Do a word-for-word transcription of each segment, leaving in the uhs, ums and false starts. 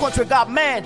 country got man.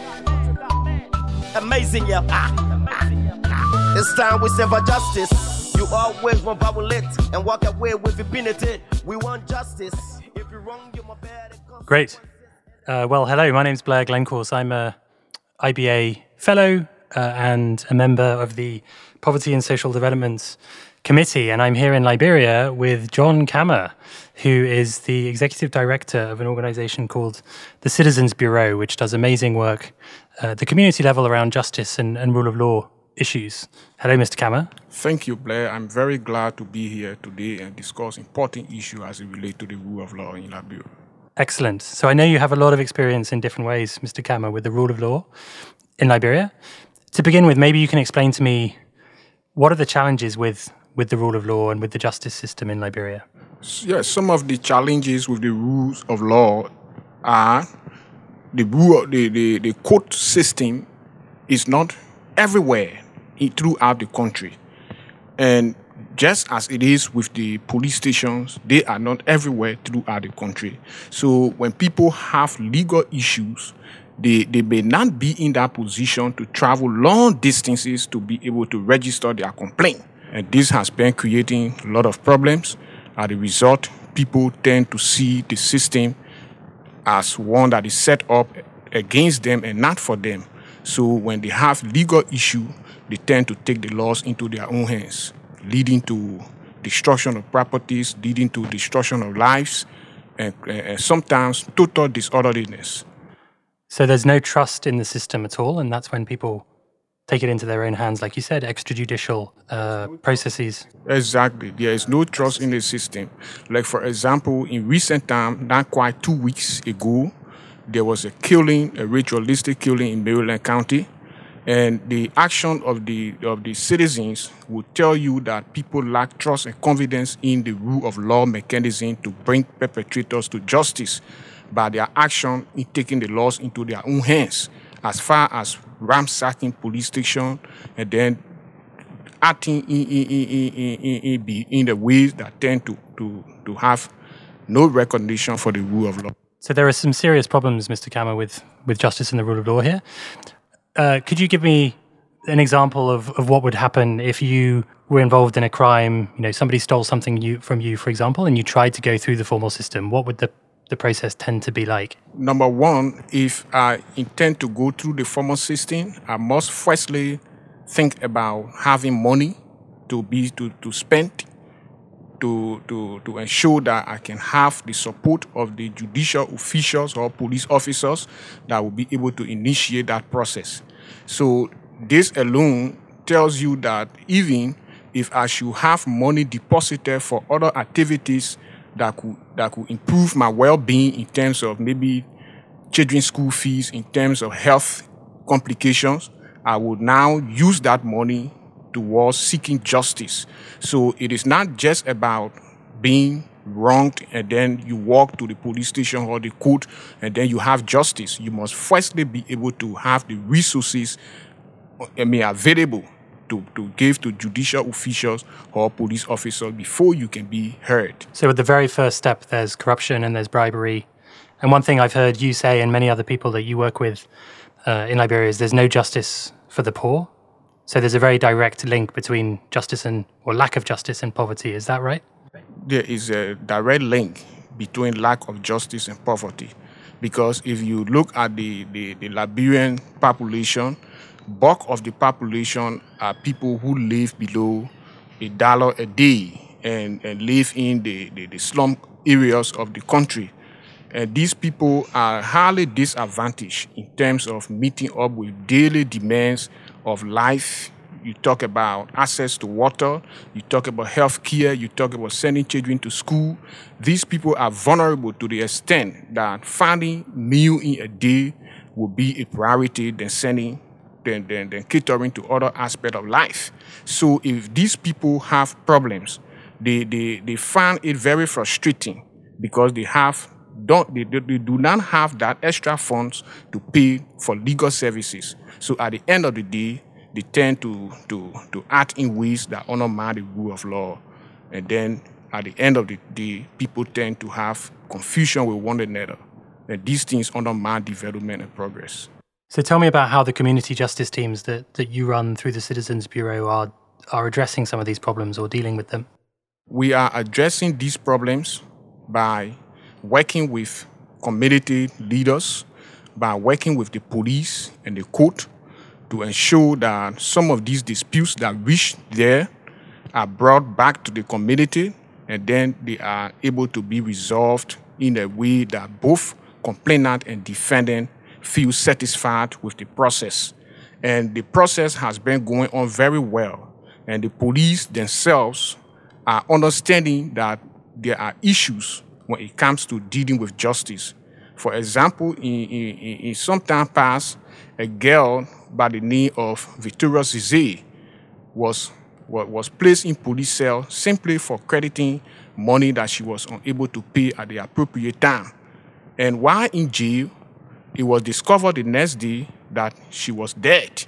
Amazing, yeah. Ah, ah, ah. It's time we stand for justice. You always want violate and walk away with impunity. We want justice. If you're wrong, you're my bad. Great. Uh, well, hello, my name's Blair Glencourse. I'm a I B A fellow uh, and a member of the Poverty and Social Development Committee, and I'm here in Liberia with John Kamah, who is the executive director of an organization called the Citizens Bureau, which does amazing work uh, at the community level around justice and, and rule of law issues. Hello, Mister Kamah. Thank you, Blair. I'm very glad to be here today and discuss important issues as it relates to the rule of law in Liberia. Excellent. So I know you have a lot of experience in different ways, Mister Kamah, with the rule of law in Liberia. To begin with, maybe you can explain to me what are the challenges with, with the rule of law and with the justice system in Liberia? Yes, some of the challenges with the rules of law are the rule, the, the, the court system is not everywhere throughout the country. And just as it is with the police stations, they are not everywhere throughout the country. So when people have legal issues, they, they may not be in that position to travel long distances to be able to register their complaint. And this has been creating a lot of problems. As a result, people tend to see the system as one that is set up against them and not for them. So when they have legal issue, they tend to take the laws into their own hands, leading to destruction of properties, leading to destruction of lives, and, and sometimes total disorderliness. So there's no trust in the system at all, and that's when people take it into their own hands, like you said, extrajudicial uh, processes. Exactly. There is no trust in the system. Like, for example, in recent time, not quite two weeks ago, there was a killing, a ritualistic killing in Maryland County. And the action of the of the citizens would tell you that people lack trust and confidence in the rule of law mechanism to bring perpetrators to justice by their action in taking the laws into their own hands, as far as ransacking police station and then acting in, in, in, in, in, in, in the ways that tend to, to, to have no recognition for the rule of law. So there are some serious problems, Mister Kamah, with, with justice and the rule of law here. Uh, could you give me an example of, of what would happen if you were involved in a crime? You know, somebody stole something you, from you, for example, and you tried to go through the formal system. What would the, the process tend to be like? Number one, if I intend to go through the formal system, I must firstly think about having money to be to, to spend to, to, to ensure that I can have the support of the judicial officials or police officers that will be able to initiate that process. So this alone tells you that even if I should have money deposited for other activities that could, that could improve my well-being in terms of maybe children's school fees, in terms of health complications, I would now use that money towards seeking justice. So it is not just about being wronged and then you walk to the police station or the court and then you have justice. You must firstly be able to have the resources I mean, available to, to give to judicial officials or police officers before you can be heard. So at the very first step, there's corruption and there's bribery. And one thing I've heard you say and many other people that you work with uh, in Liberia is there's no justice for the poor. So there's a very direct link between justice and, or lack of justice and poverty. Is that right? There is a direct link between lack of justice and poverty. Because if you look at the, the, the Liberian population, bulk of the population are people who live below a dollar a day and, and live in the, the, the slum areas of the country. And these people are highly disadvantaged in terms of meeting up with daily demands of life. You talk about access to water, you talk about health care, you talk about sending children to school. These people are vulnerable to the extent that finding meal in a day will be a priority than sending, than, than, than catering to other aspects of life. So if these people have problems, they, they, they find it very frustrating because they have Don't, they, they do not have that extra funds to pay for legal services. So at the end of the day, they tend to, to, to act in ways that undermine the rule of law. And then at the end of the day, people tend to have confusion with one another. and these things undermine development and progress. So tell me about how the community justice teams that, that you run through the Citizens Bureau are, are addressing some of these problems or dealing with them. We are addressing these problems by working with community leaders, by working with the police and the court to ensure that some of these disputes that reach there are brought back to the community, and then they are able to be resolved in a way that both complainant and defendant feel satisfied with the process. And the process has been going on very well, and the police themselves are understanding that there are issues when it comes to dealing with justice. For example, in, in, in some time past, a girl by the name of Victoria Zize was, was placed in police cell simply for crediting money that she was unable to pay at the appropriate time. And while in jail, it was discovered the next day that she was dead.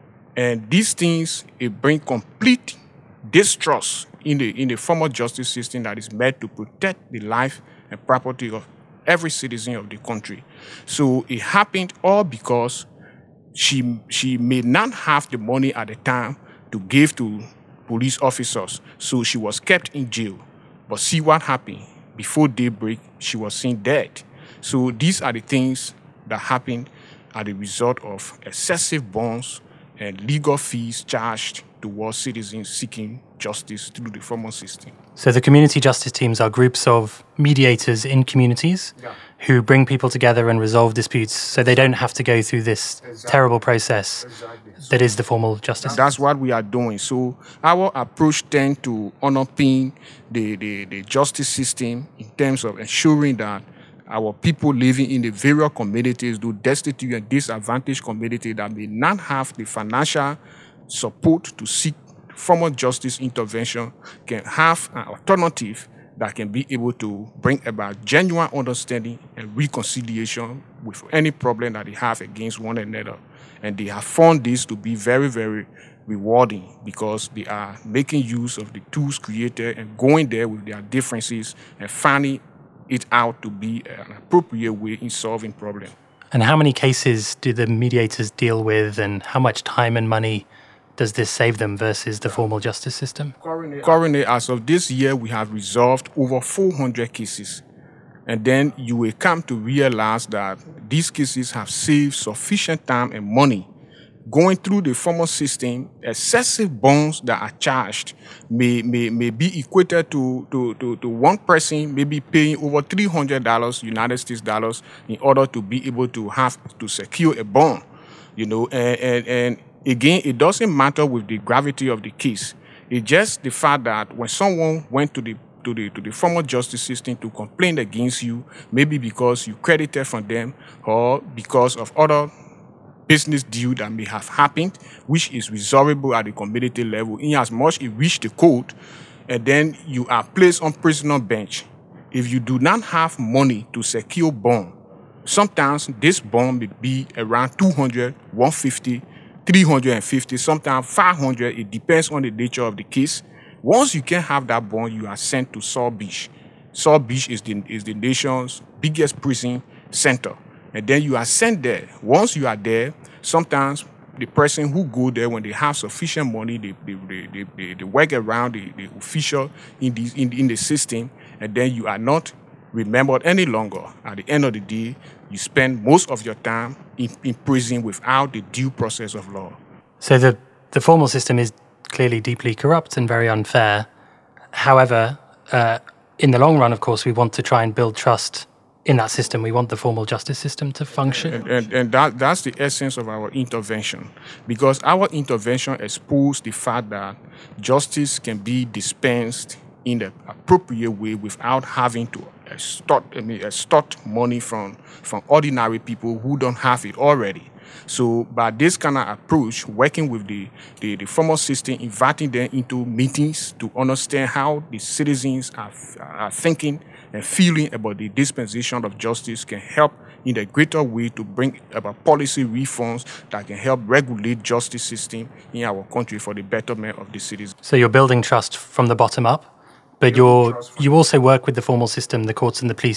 And these things, it bring complete distrust in the, in the formal justice system that is meant to protect the life and property of every citizen of the country. So it happened all because she, she may not have the money at the time to give to police officers. So she was kept in jail. But see what happened. Before daybreak, she was seen dead. So these are the things that happened as a result of excessive bonds and legal fees charged towards citizens seeking justice through the formal system. So the community justice teams are groups of mediators in communities yeah. who bring people together and resolve disputes so they don't have to go through this exactly. terrible process exactly. that is the formal justice. That's what we are doing. So our approach tends to underpin the, the, the justice system in terms of ensuring that our people living in the various communities, those destitute and disadvantaged communities that may not have the financial support to seek formal justice intervention, can have an alternative that can be able to bring about genuine understanding and reconciliation with any problem that they have against one another. And they have found this to be very, very rewarding because they are making use of the tools created and going there with their differences and finding it out to be an appropriate way in solving problems. And how many cases do the mediators deal with, and how much time and money does this save them versus the formal justice system? Currently, as of this year, we have resolved over four hundred cases. And then you will come to realize that these cases have saved sufficient time and money. Going through the formal system, excessive bonds that are charged may, may, may be equated to, to, to, to one person maybe paying over three hundred dollars United States dollars in order to be able to have to secure a bond. You know, and, and, and again, it doesn't matter with the gravity of the case. It's just the fact that when someone went to the to the to the formal justice system to complain against you, maybe because you credited from them or because of other business deal that may have happened, which is resolvable at the community level, in as much it reached the court, and then you are placed on prisoner bench. If you do not have money to secure bond, sometimes this bond may be around two hundred, one hundred fifty, three hundred fifty, sometimes five hundred. It depends on the nature of the case. Once you can have that bond, you are sent to Saul Beach. Saul Beach is the, is the nation's biggest prison center. And then you are sent there. Once you are there, sometimes the person who go there, when they have sufficient money, they, they, they, they, they work around the, the official in the, in, in the system, and then you are not remembered any longer. At the end of the day, you spend most of your time in, in prison without the due process of law. So the, the formal system is clearly deeply corrupt and very unfair. However, uh, in the long run, of course, we want to try and build trust in that system. We want the formal justice system to function. And, and, and that, that's the essence of our intervention, because our intervention exposes the fact that justice can be dispensed in the appropriate way without having to extort, I mean, extort money from, from ordinary people who don't have it already. So by this kind of approach, working with the, the, the formal system, inviting them into meetings to understand how the citizens are, are thinking and feeling about the dispensation of justice, can help in a greater way to bring about policy reforms that can help regulate justice system in our country for the betterment of the citizens. So you're building trust from the bottom up, but you're, you also work with the formal system, the courts and the police,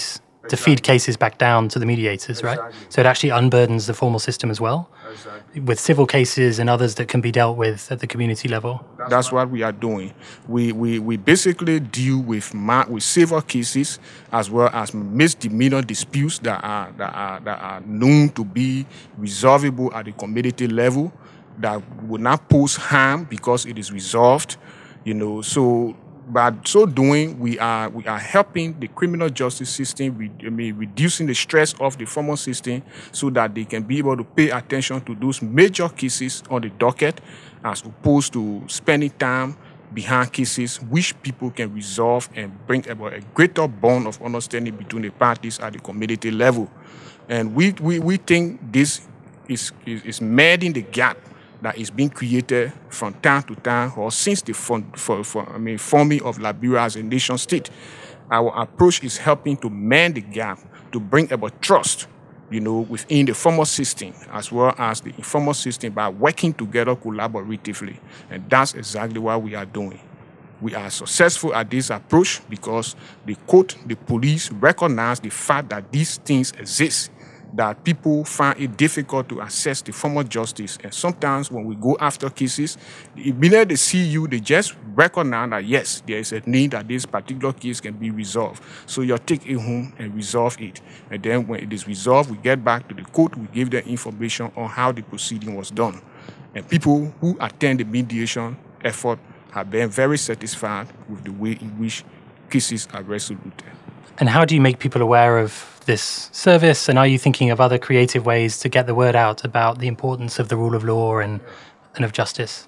to feed cases back down to the mediators, right? Exactly. So it actually unburdens the formal system as well, Exactly. with civil cases and others that can be dealt with at the community level. That's what we are doing. We we, we basically deal with ma- with civil cases as well as misdemeanor disputes that are that are that are known to be resolvable at the community level, that will not pose harm because it is resolved. You know, so by so doing, we are we are helping the criminal justice system, re- I mean, reducing the stress of the formal system, so that they can be able to pay attention to those major cases on the docket, as opposed to spending time behind cases which people can resolve and bring about a greater bond of understanding between the parties at the community level. And we we, we think this is, is is mending the gap that is being created from time to time, or since the form, for, for, I mean, forming of Liberia as a nation state. Our approach is helping to mend the gap, to bring about trust, you know, within the formal system as well as the informal system, by working together collaboratively. And that's exactly what we are doing. We are successful at this approach because the court, the police recognize the fact that these things exist, that people find it difficult to access the formal justice. And sometimes when we go after cases, immediately they see you, they just recognize that, yes, there is a need that this particular case can be resolved. So you take it home and resolve it. And then when it is resolved, we get back to the court, we give them information on how the proceeding was done. And people who attend the mediation effort have been very satisfied with the way in which cases are resoluted. And how do you make people aware of this service? And are you thinking of other creative ways to get the word out about the importance of the rule of law and, and of justice?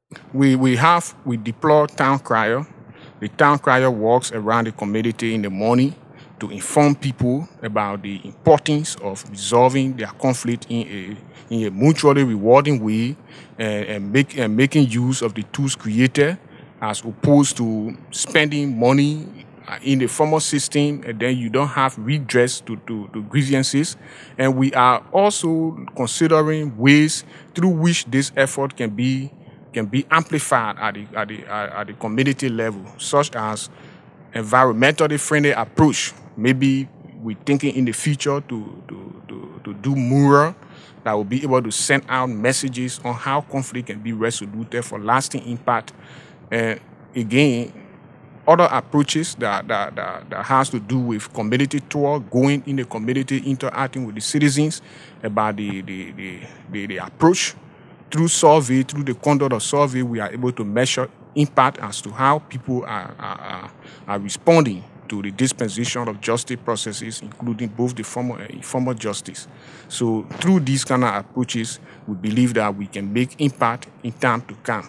We we have, we deploy town crier. The town crier walks around the community in the morning to inform people about the importance of resolving their conflict in a in a mutually rewarding way, and, and, make, and making use of the tools created, as opposed to spending money in the formal system, and then you don't have redress to, to, to grievances. And we are also considering ways through which this effort can be can be amplified at the at the at the community level, such as environmentally friendly approach. Maybe we're thinking in the future to to to, to do mural that will be able to send out messages on how conflict can be resolved for lasting impact. And again, other approaches that, that, that, that has to do with community tour, going in the community, interacting with the citizens about the, the, the, the, the approach. Through survey, through the conduct of survey, we are able to measure impact as to how people are, are, are responding to the dispensation of justice processes, including both the formal and informal justice. So through these kind of approaches, we believe that we can make impact in time to come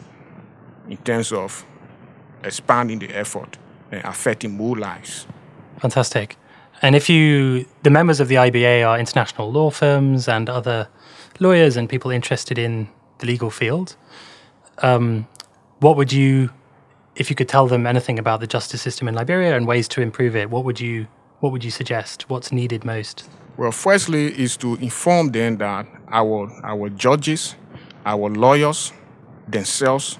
in terms of expanding the effort and affecting more lives. Fantastic. And if you, the members of the I B A are international law firms and other lawyers and people interested in the legal field, um, what would you, if you could tell them anything about the justice system in Liberia and ways to improve it, what would you, what would you suggest? What's needed most? Well, firstly is to inform them that our our judges, our lawyers themselves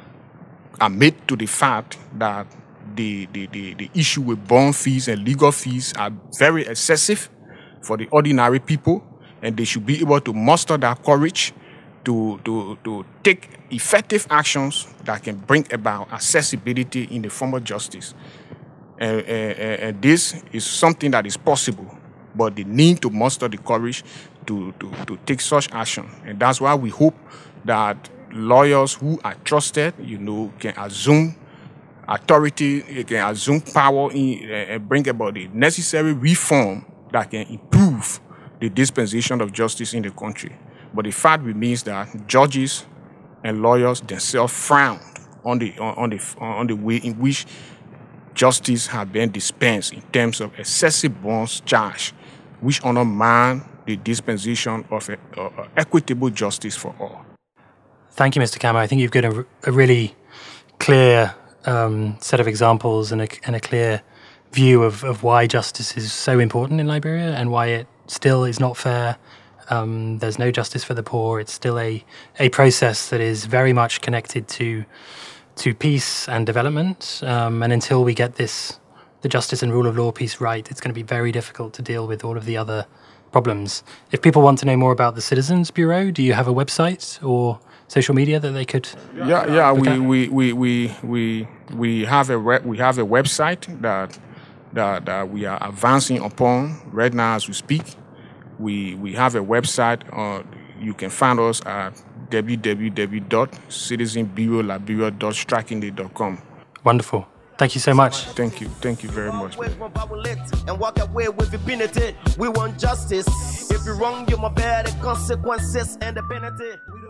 are made to the fact that the, the, the, the issue with bond fees and legal fees are very excessive for the ordinary people, and they should be able to muster that courage to, to, to take effective actions that can bring about accessibility in the form of justice. And, and, and this is something that is possible, but they need to muster the courage to, to, to take such action. And that's why we hope that lawyers who are trusted, you know, can assume authority, can assume power in, uh, and bring about the necessary reform that can improve the dispensation of justice in the country. But the fact remains that judges and lawyers themselves frown on the on the on the way in which justice has been dispensed in terms of excessive bonds charged, which undermine the dispensation of a, uh, equitable justice for all. Thank you, Mister Kama. I think you've given a, a really clear um, set of examples and a, and a clear view of, of why justice is so important in Liberia and why it still is not fair. Um, there's no justice for the poor. It's still a, a process that is very much connected to to peace and development. Um, and until we get this the justice and rule of law piece right, it's going to be very difficult to deal with all of the other problems. If people want to know more about the Citizens Bureau, do you have a website or social media that they could? Yeah, yeah, we we, we we we we have a re- we have a website that that that we are advancing upon right now as we speak. We we have a website. Uh, you can find us at w w w dot citizen bureau liberia dot strikingly dot com. Wonderful. Thank you so much. Thank you. Thank you very much. And walk away with impunity. We want justice. If you're wrong, you're my bad. The consequences and the penalty.